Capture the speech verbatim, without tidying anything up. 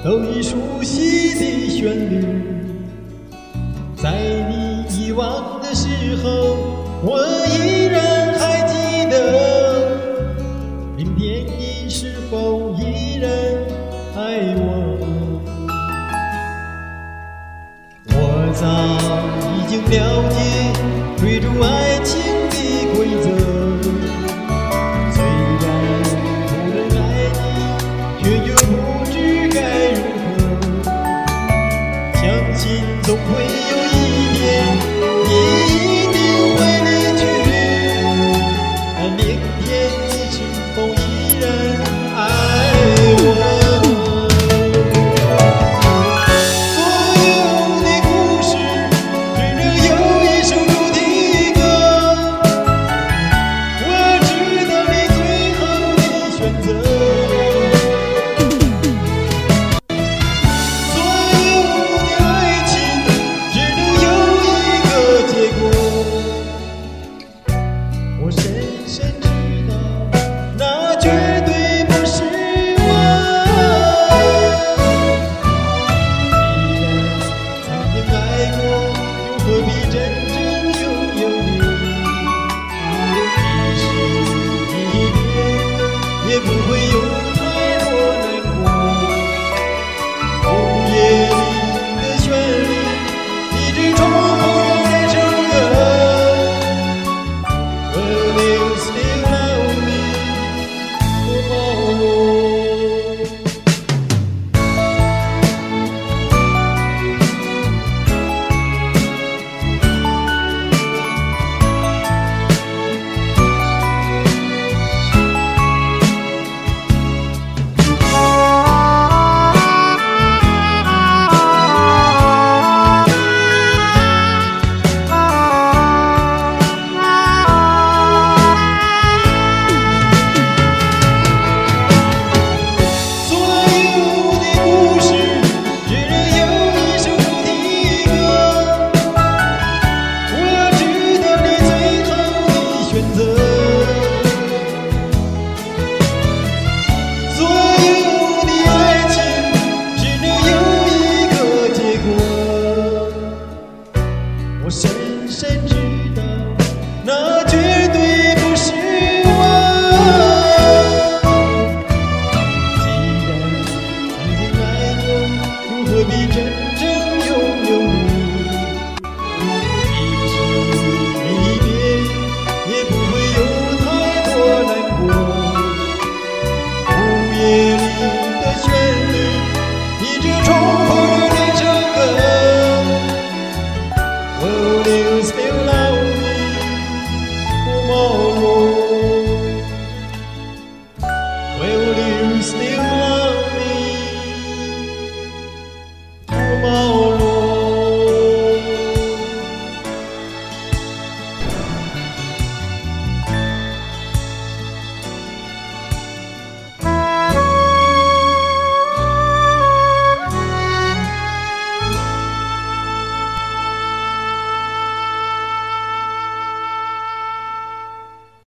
都已熟悉的旋律，在你遗忘的时候，我依然还记得。明天你是否依然爱我？我早已经了解追逐爱情的规则，虽然不能爱你，却又不知该如何。相信总会有一天，你一定会离去。但明天你是否依然爱我？也不会有太多难过。午夜里的旋律一直重复那首歌。Will you still love me? Oh. 我深深知道，那绝对不是我。既然曾经爱过，又何必真